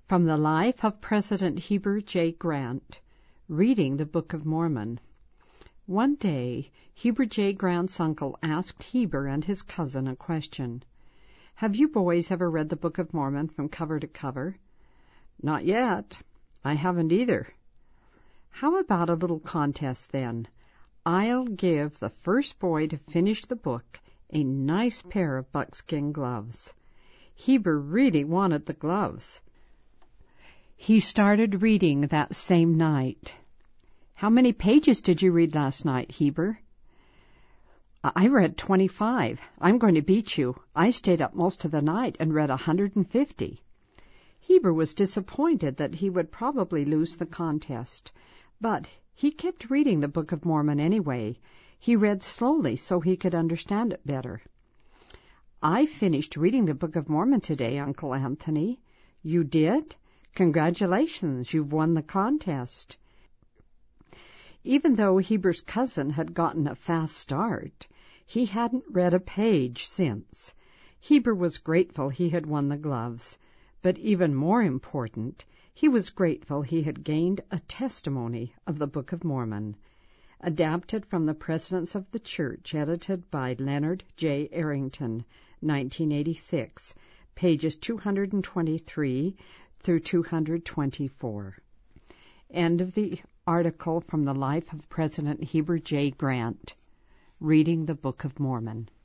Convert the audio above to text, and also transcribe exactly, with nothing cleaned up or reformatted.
From the Life of President Heber J. Grant, reading the Book of Mormon. One day, Heber J. Grant's uncle asked Heber and his cousin a question. "Have you boys ever read the Book of Mormon from cover to cover?" "Not yet. I haven't either." "How about a little contest, then? I'll give the first boy to finish the book a nice pair of buckskin gloves." Heber really wanted the gloves. He started reading that same night. "How many pages did you read last night, Heber?" "I read twenty-five. I'm going to beat you. I stayed up most of the night and read a hundred and fifty." Heber was disappointed that he would probably lose the contest, but he kept reading the Book of Mormon anyway. He read slowly so he could understand it better. "I finished reading the Book of Mormon today, Uncle Anthony." "You did? Congratulations, you've won the contest." Even though Heber's cousin had gotten a fast start, he hadn't read a page since. Heber was grateful he had won the gloves, but even more important, he was grateful he had gained a testimony of the Book of Mormon. Adapted from the Presidents of the Church, edited by Leonard J. Arrington, nineteen eighty-six, pages two hundred twenty-three through two hundred twenty-four. End of the article from the Life of President Heber J. Grant, reading the Book of Mormon.